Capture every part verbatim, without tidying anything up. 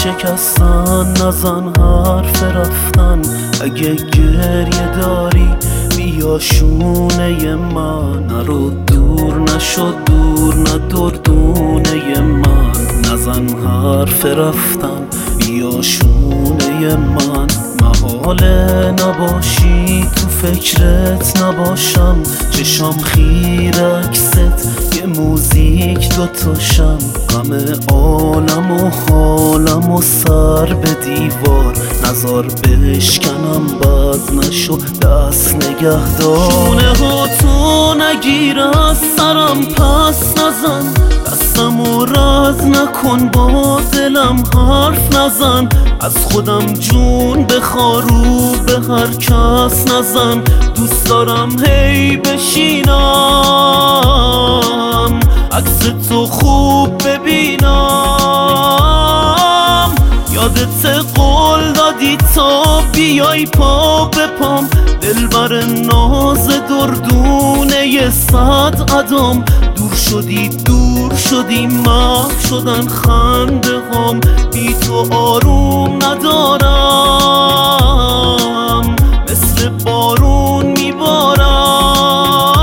شکستن نزن حرف رفتن. اگه گریه داری بیا شونه من، نرو دور نشو دور نه دردونه من. نزن حرف رفتن بیا شونه من. محاله نباشی تو فکرت نباشم، چشام خیر عکست یه موزیک دوتاشم. غم عالم و حالم و سر به دیوار، نزار بشکنم بد نشو دست نگهدار. شونه ها تو نگیر از سرم پس نزن، دستم و رد نکن با دلم حرف نزن. از خودم جون بخارو به هر کس نزن. دوست دارم هی بشینم عکس تو خوب ببینم. یادت قول دادی تا بیای پا به پام، دلبر ناز دردونه صد عدم. دور شدی دور شدی محو شدن خنده هم، بی تو آروم ندارم مثل بارون میبارم.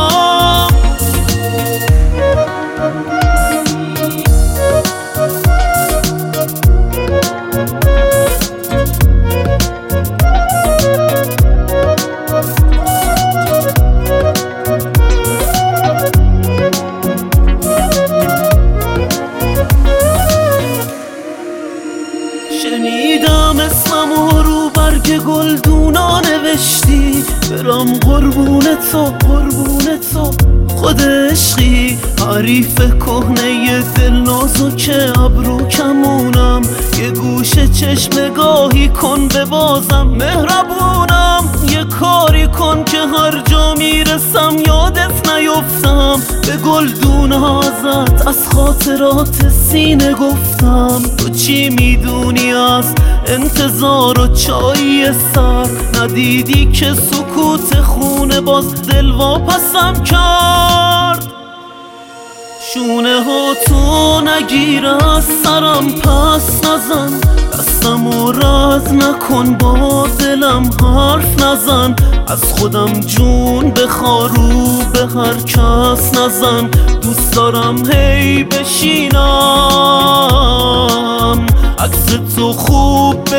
شنیدم اسممو رو برگ گلدونا نوشتی، برام قربون تو قربون تو خود عشقی. حریف کهنه دل نازک ابرو کمونم، یه گوشه چشم گاهی کن به بازم مهربونم. یه کاری کن که هر جا میرسم یادت نیفتم، به گلدون ازت از خاطرات سینه گفتم. تو چی میدونی از انتظار و چایی سر، ندیدی که سکوت خونه باز دل واپسم کرد. شونه ها تو نگیر از سرم پس نزن، دستم و رد نکن با دلم حرف نزن. از خودم جون بخارو به هر کس نزن. دوست دارم هی بشینم عکس تو خوب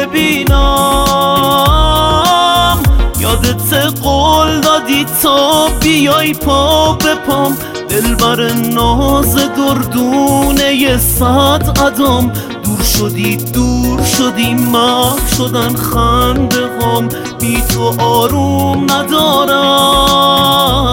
ببینم. یادت قول دادی تا بیای پا به پام، دلبر ناز دردونه صد عدم. دور شدی دور شدی محو شدن خنده هم، بی تو آروم ندارم.